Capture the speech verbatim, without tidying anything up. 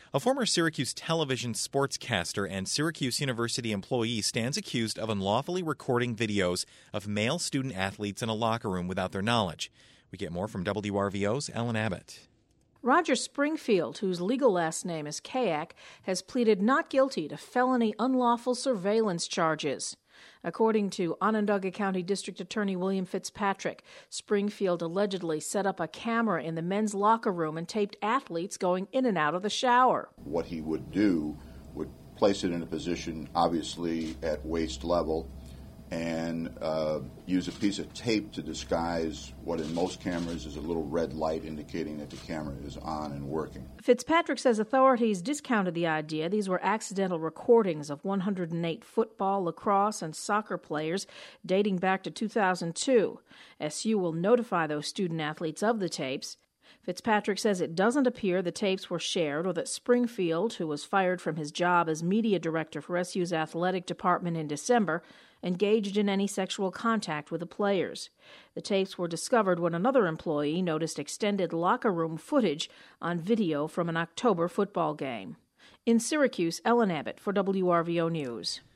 A former Syracuse television sportscaster and Syracuse University employee stands accused of unlawfully recording videos of male student athletes in a locker room without their knowledge. We get more from W R V O's Ellen Abbott. Roger Springfield, whose legal last name is Kayak, has pleaded not guilty to felony unlawful surveillance charges. According to Onondaga County District Attorney William Fitzpatrick, Springfield allegedly set up a camera in the men's locker room and taped athletes going in and out of the shower. What he would do would place it in a position, obviously at waist level, and uh, use a piece of tape to disguise what in most cameras is a little red light indicating that the camera is on and working. Fitzpatrick says authorities discounted the idea. These were accidental recordings of one hundred eight football, lacrosse, and soccer players dating back to two thousand two. S U will notify those student athletes of the tapes. Fitzpatrick says it doesn't appear the tapes were shared or that Springfield, who was fired from his job as media director for S U's athletic department in December, engaged in any sexual contact with the players. The tapes were discovered when another employee noticed extended locker room footage on video from an October football game. In Syracuse, Ellen Abbott for W R V O News.